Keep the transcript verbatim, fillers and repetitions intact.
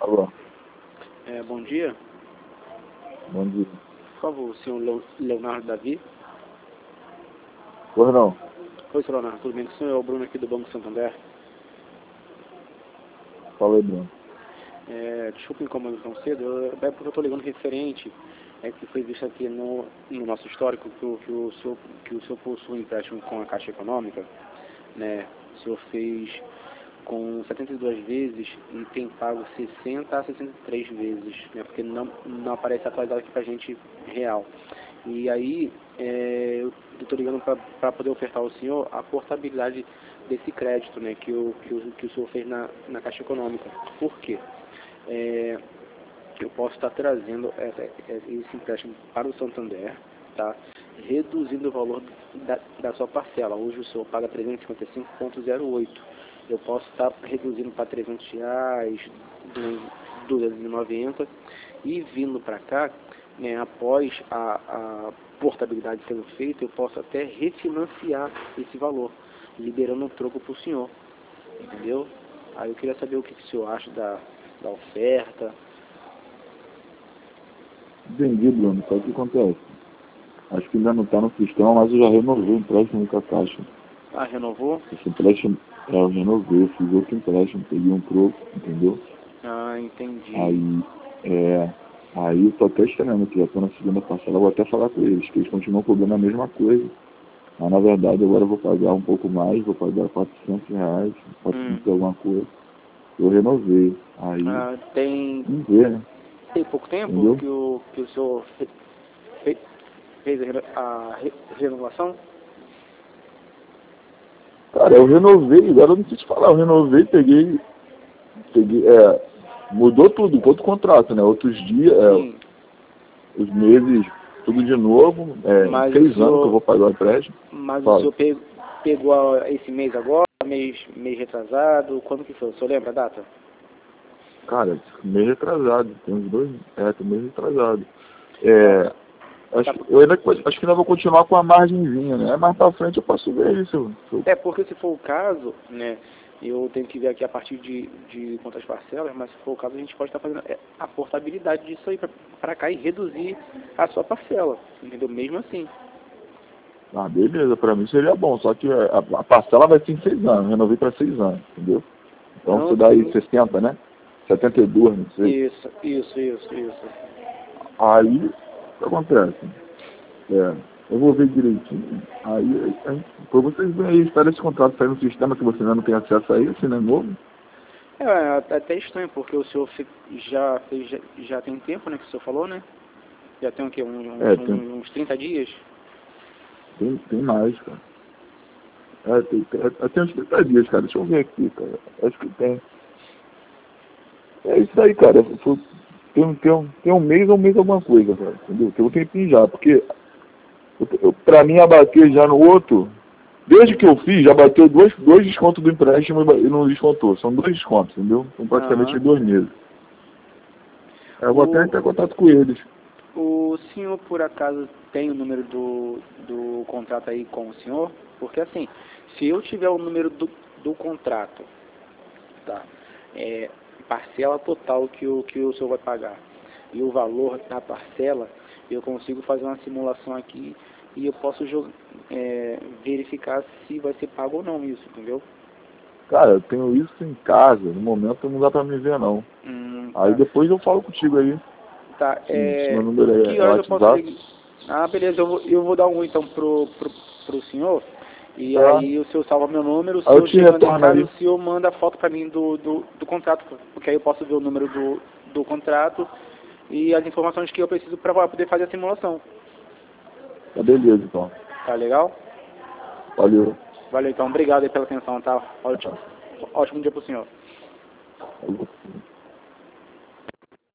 Alô, É, bom dia. bom dia. Por favor, o senhor Leo- Leonardo Davi. Pois não, Oi, senhor Leonardo, tudo bem? O senhor é o Bruno aqui do Banco Santander. fala aí, Bruno. É, desculpa incomodar tão cedo, eu- é porque eu estou ligando referente, é que foi visto aqui no, no nosso histórico que o, que, o senhor, que o senhor possui um empréstimo com a Caixa Econômica, né? O senhor fez com setenta e duas vezes e tem pago sessenta a sessenta e três vezes, né? Porque não, não aparece atualizado aqui pra gente real. E aí, é, eu estou ligando para poder ofertar ao senhor a portabilidade desse crédito, né, que o, que o, que o senhor fez na, na Caixa Econômica. Por quê? É, eu posso estar trazendo essa, esse empréstimo para o Santander, tá? Reduzindo o valor da, da sua parcela. Hoje o senhor paga trezentos e cinquenta e cinco vírgula zero oito. Eu posso estar reduzindo para trezentos reais, duzentos e noventa e vindo para cá, né, após a, a portabilidade sendo feita, eu posso até refinanciar esse valor, liberando um troco para o senhor, entendeu? Aí eu queria saber o que, que o senhor acha da, da oferta. Entendi, Bruno. Sabe o que acontece? Acho que ainda não está no sistema, mas eu já renovei o empréstimo com a Caixa. Ah, renovou? Esse empréstimo, é, eu renovei, eu fiz outro empréstimo, peguei um troco, entendeu? Ah, entendi. Aí, é, aí eu tô até esperando, que já tô na segunda parcela, eu vou até falar com eles, que eles continuam cobrando a mesma coisa. Mas na verdade agora eu vou pagar um pouco mais, vou pagar quatrocentos reais, Hum. quatrocentos e alguma coisa. Eu renovei. Aí, Ah, tem, vamos ver, né? tem pouco tempo Entendeu? que o, que o senhor fe, fe, fez a, reno- a re, renovação? Cara, eu renovei, agora eu não sei te falar, eu renovei, peguei, peguei, é, mudou tudo, outro contrato, né? Outros dias, é, Sim, os meses, tudo de novo, é, mas o seis anos que eu senhor, vou pagar o empréstimo. mas o Fala. senhor pegou, pegou esse mês agora, mês, mês retrasado, quando que foi? O senhor lembra a data? Cara, mês retrasado, tem uns dois, é, tem mês retrasado. Tá, É, tá. acho, eu ainda, acho que ainda vou continuar com a margenzinha, né? Mais pra frente eu posso ver isso. Se eu- É, porque se for o caso, né, eu tenho que ver aqui a partir de, de quantas parcelas, mas se for o caso a gente pode estar fazendo é, a portabilidade disso aí para cá e reduzir a sua parcela, entendeu? Mesmo assim. Ah, beleza, pra mim seria bom, só que a, a parcela vai ser em seis anos, renovei pra seis anos, entendeu? Então Não, você dá aí sim. sessenta, né? setenta e dois, não sei. Isso, isso, isso, isso. Aí, o que acontece? É, eu vou ver direitinho, aí, aí pra vocês verem aí, espera esse contrato sair no sistema que você ainda não tem acesso a esse, né, novo. É, é até estranho, porque o senhor fe- já fez, já, já tem tempo, né, que o senhor falou, né? Já tem o quê? É, Uns, tem, uns, uns trinta dias? tem, tem mais, cara. É, tem, tem, é, tem uns trinta dias, cara, deixa eu ver aqui, cara, acho que tem. É isso aí, cara, foi- tem, um- tem, um, tem um mês ou um mês alguma coisa, cara, entendeu? Tem um tempinho já, porque eu, eu, pra mim abater já no outro, desde que eu fiz, já bateu dois, dois descontos do empréstimo e ba- e não descontou. São dois descontos, entendeu? São praticamente Aham. dois meses. Aí eu vou até O, entrar em contato com eles. o senhor, por acaso, tem o número do, do contrato aí com o senhor? Porque, assim, se eu tiver o número do, do contrato, tá? É, parcela total que o, que o senhor vai pagar e o valor da parcela, eu consigo fazer uma simulação aqui e eu posso jo- é, verificar se vai ser pago ou não isso, entendeu? Cara, eu tenho isso em casa, no momento não dá pra me ver não. Hum, Aí tá. depois eu falo contigo aí, Tá, se, se é, meu número é, que é horas eu posso WhatsApp. ligar? Ah, beleza, eu vou, eu vou dar um então pro, pro, pro senhor, e Tá. aí o senhor salva meu número, o Aí eu senhor te chegando em retorno casa, aí. o senhor manda a foto pra mim do, do, do contrato, porque aí eu posso ver o número do, do contrato e as informações que eu preciso para poder fazer a simulação. Tá beleza então. Tá legal? Valeu. Valeu então, obrigado aí pela atenção, tá? Ótimo, ótimo dia pro senhor. Falou.